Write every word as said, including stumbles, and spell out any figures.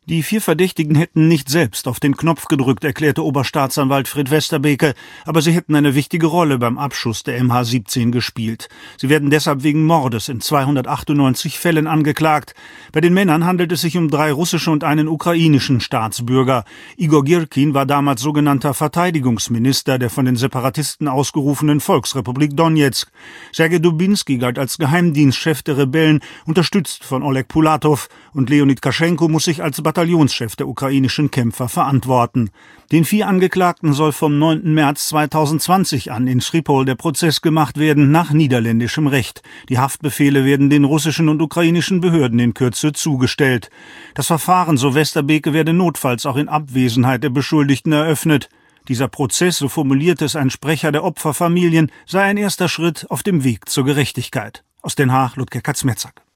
Die vier Verdächtigen hätten nicht selbst auf den Knopf gedrückt, erklärte Oberstaatsanwalt Fred Westerbeke, aber sie hätten eine wichtige Rolle beim Abschuss der M H siebzehn gespielt. Sie werden deshalb wegen Mordes in zweihundertachtundneunzig Fällen angeklagt. Bei den Männern handelt es sich um drei russische und einen ukrainischen Staatsbürger. Igor Girkin war damals sogenannter Verteidigungsminister der von den Separatisten ausgerufenen Volksrepublik Donezk. Sergej Dubinski galt als Geheimdienstchef der Rebellen, unterstützt von Oleg Pulatow, und Leonid Kaschenko muss sich als Bataillonschef der ukrainischen Kämpfer verantworten. Den vier Angeklagten soll vom neunten März zweitausendzwanzig an in Schrippol der Prozess gemacht werden, nach niederländischem Recht. Die Haftbefehle werden den russischen und ukrainischen Behörden in Kürze zugestellt. Das Verfahren, so Westerbeke, werde notfalls auch in Abwesenheit der Beschuldigten eröffnet. Dieser Prozess, so formulierte es ein Sprecher der Opferfamilien, sei ein erster Schritt auf dem Weg zur Gerechtigkeit. Aus Den Haag, Ludger Kaczmarek.